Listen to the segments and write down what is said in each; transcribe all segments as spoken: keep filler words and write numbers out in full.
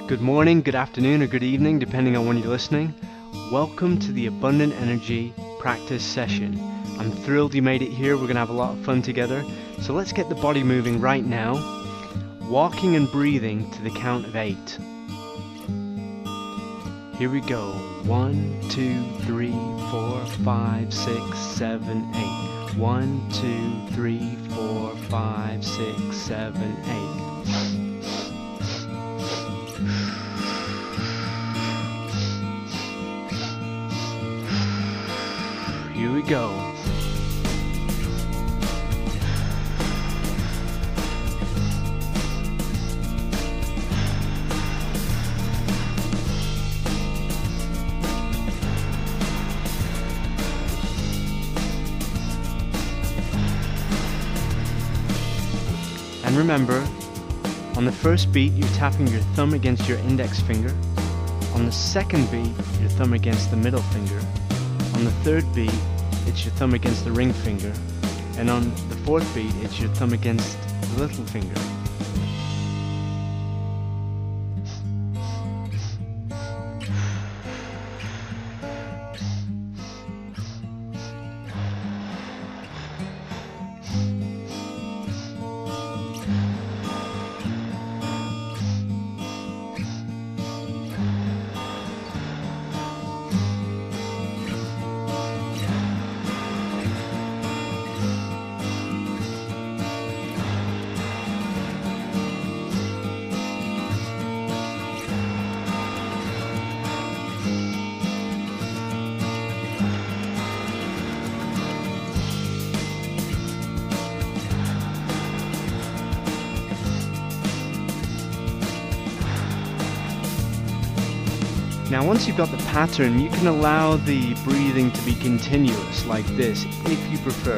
Good morning, good afternoon, or good evening, depending on when you're listening. Welcome to the Abundant Energy practice session. I'm thrilled you made it here. We're going to have a lot of fun together. So let's get the body moving right now, walking and breathing to the count of eight. Here we go. One, two, three, four, five, six, seven, eight. One, two, three, four, five, six, seven, eight. Here we go. And remember, on the first beat, you're tapping your thumb against your index finger. On the second beat, your thumb against the middle finger. On the third beat, it's your thumb against the ring finger. And on the fourth beat, it's your thumb against the little finger. Now once you've got the pattern, you can allow the breathing to be continuous like this, if you prefer.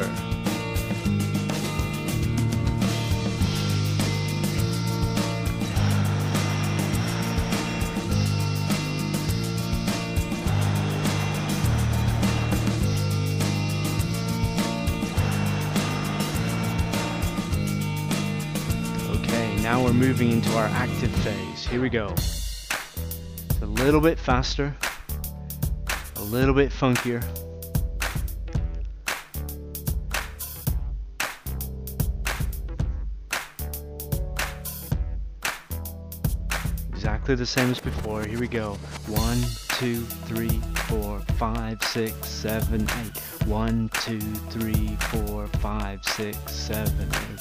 Okay, now we're moving into our active phase. Here we go. A little bit faster, a little bit funkier. Exactly the same as before. Here we go. One, two, three, four, five, six, seven, eight. One, two, three, four, five, six, seven, eight.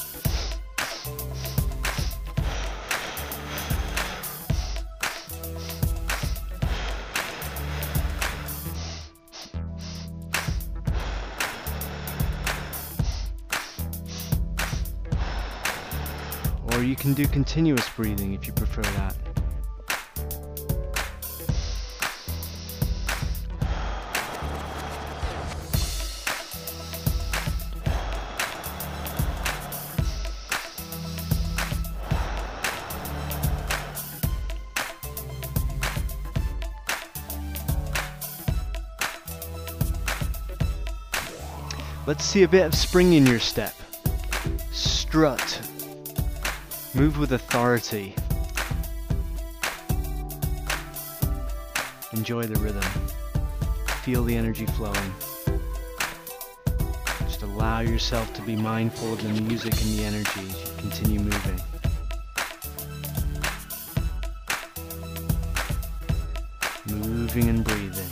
Or you can do continuous breathing if you prefer that. Let's see a bit of spring in your step. Strut. Move with authority. Enjoy the rhythm. Feel the energy flowing. Just allow yourself to be mindful of the music and the energy as you continue moving. Moving and breathing.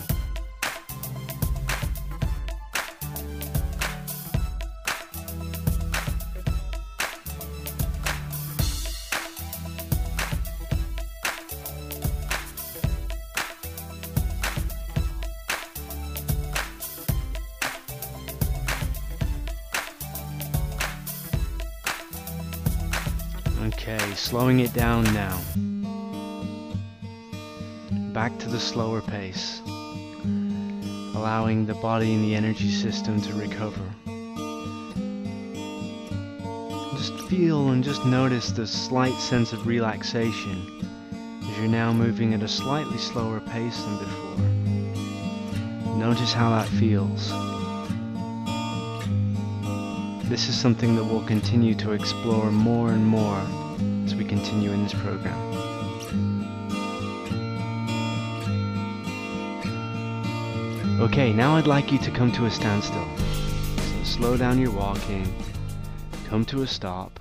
Okay, slowing it down now. Back to the slower pace. Allowing the body and the energy system to recover. Just feel and just notice the slight sense of relaxation as you're now moving at a slightly slower pace than before. Notice how that feels. This is something that we'll continue to explore more and more as we continue in this program. Okay, now I'd like you to come to a standstill. So slow down your walking, come to a stop,